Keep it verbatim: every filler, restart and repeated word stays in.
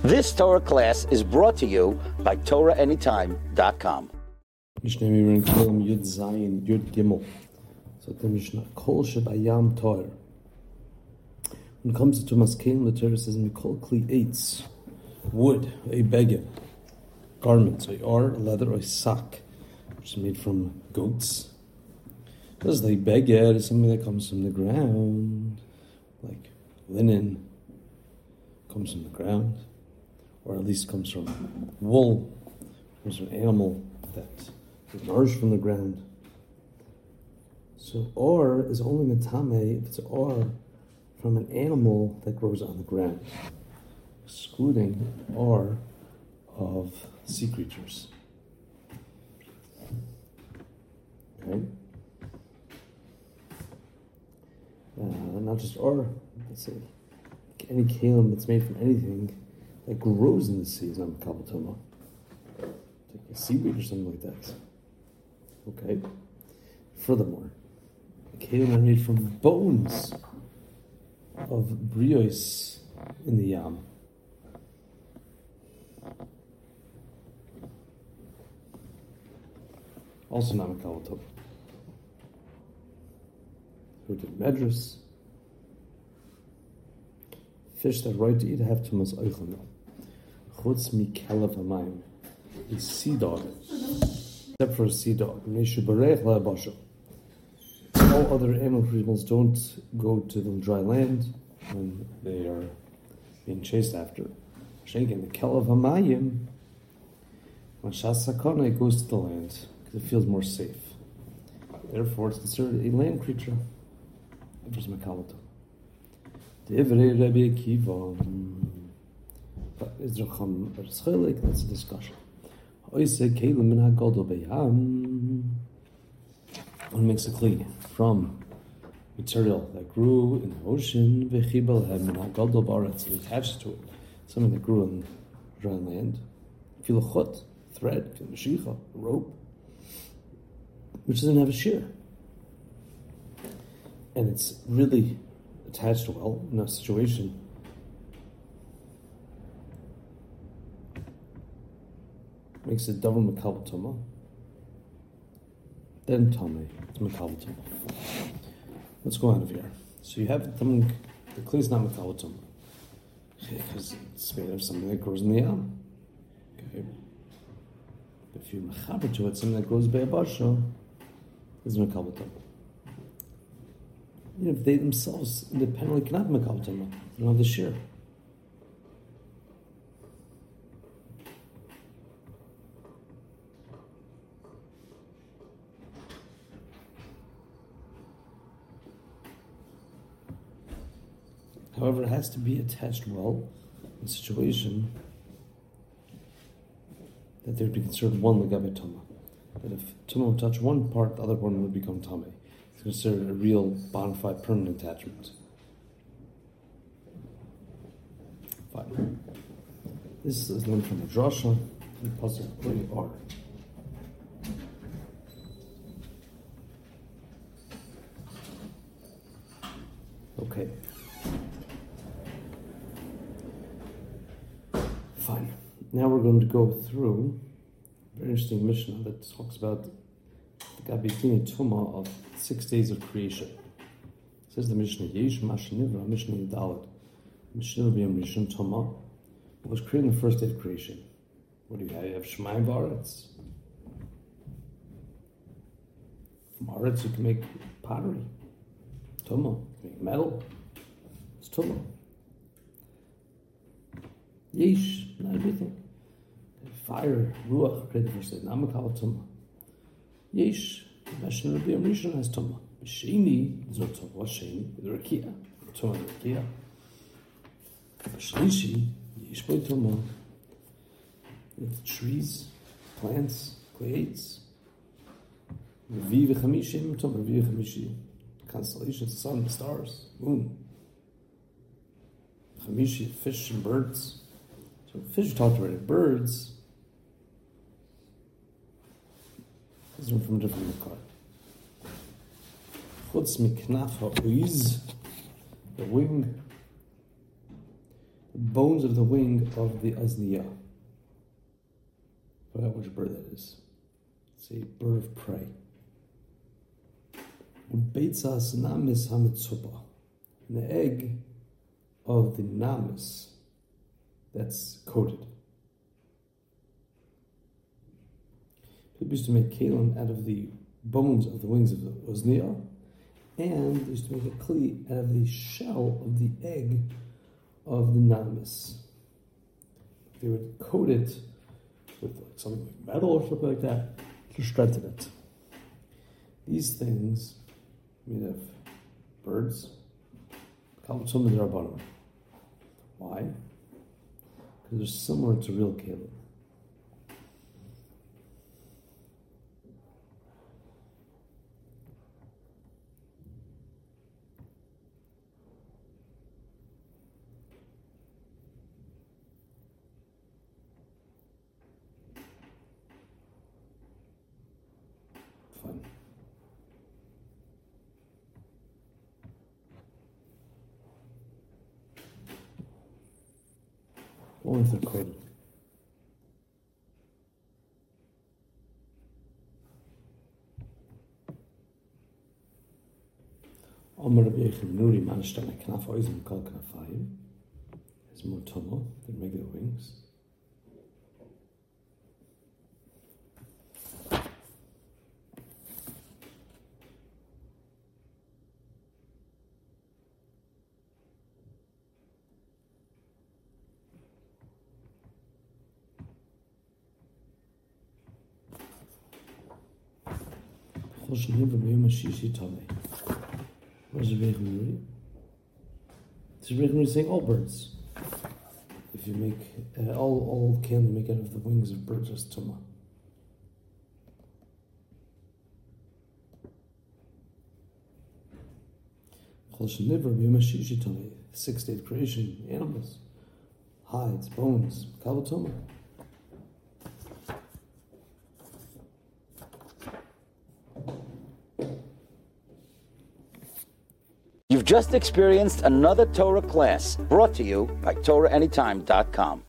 This Torah class is brought to you by Torah Anytime dot com. Mishnah we were in Kolam Yud Zayin Yud Gimel. So the Mishnah Kol Shebayam Torah. When it comes to Tumas Kelim, the Torah says Mikol Kli Eitz, wood, a beged, garments, a or, a leather, or a sack, which is made from goats. Because like beged is something that comes from the ground, like linen comes from the ground, or at least comes from wool, comes from an animal that is nourished from the ground. So or is only metame if it's or from an animal that grows on the ground, excluding or of sea creatures. Okay? Uh, not just or, let's say, any kalim that's made from anything that grows in the sea is not makabel tuma. Like a seaweed or something like that. Okay? Furthermore, kalim are made from bones of brios in the yam. Also not makabel tuma. Who did medrus? Fish that right to eat have tumas oichlano. Chutz mikelav hamayim. A sea dog, except for a sea dog. All other animal animals don't go to the dry land when they are being chased after. Shaking the kelav hamayim. When shasakana, it goes to the land because it feels more safe. Therefore, it's considered a land creature. It was makalato. The Ivrei Rabbi Akiva. But is there chum or schelik? That's a discussion. Oise kelim min hagadol beyam. One makes a kli from material that grew in the ocean. Vechibel hem min hagadol baretz. He attached to it something that grew in dry land. Filachot, thread, filmashicha, rope, which doesn't have a shear. And it's really attached well in a situation makes it double makabel tuma. Then tame, it's makabel tuma. Let's go out of here. So you have something, the clay is not makabel tuma because it's made of something that grows in the yam. Okay. If you mechaber to it, something that grows by a basha, is makabel tuma. You know, if they themselves independently cannot make makabel tuma, they don't have the shear. However, it has to be attached well in a situation that there would be considered one legabe tuma. That if tuma would touch one part, the other one would become tame. It's considered a real bona fide permanent attachment. Fine. This is learned from the drasha and pasuk three r. Okay. Fine. Now we're going to go through a very interesting Mishnah that talks about the Gabitini Tuma of six days of creation. It says the Mishnah, Yesh Mashinivra, Mishnah Yudalad, Mishnah B'yam Rishon Tuma, it was created on the first day of creation. What do you have? You have Shemayim B'aretz. From Aretz you can make pottery. Tuma. You can make metal. It's Tuma. Yesh, not everything. Fire, Ruach, created the first day. Not makabel tuma. Yesh, Mishnah B'yam Rishon has tuma. B'sheni, there's no tuma. What's sheni? The rakia. Tuma, the rakia. B'shlishi, yesh boy tuma. It's trees, plants, clades. Revi v'chamishi, tuma, revi v'chamishi. Constellations, the sun, the stars, moon. Chamishi, fish and birds. So fish talked about it. Birds. This is one from a different makar. Chutz miknaf ha'uiz, the wing, bones of the wing of the Azniya. I forgot which bird that is. It's a bird of prey. Beitzas namis hamitzupa. And the egg of the namis that's coated. People used to make kalim out of the bones of the wings of the Azniya, and they used to make a kli out of the shell of the egg of the namis. They would coat it with like something like metal or something like that to strengthen it. These things made of birds, called some of the rabbanim. Why? Because they're similar to real kalim. Fun. Only if they're coated. Amar Rabbi Yechim Nuri Manashtan Knaf Oizim Kol Knafayim is more tummo than regular wings. What is the Rebbe Nuri? The Rebbe Nuri saying all birds. If you make uh, all all can make out of the wings of birds as tumah. Six day creation, animals, hides, bones, kavatoma. You've just experienced another Torah class brought to you by Torah Anytime dot com.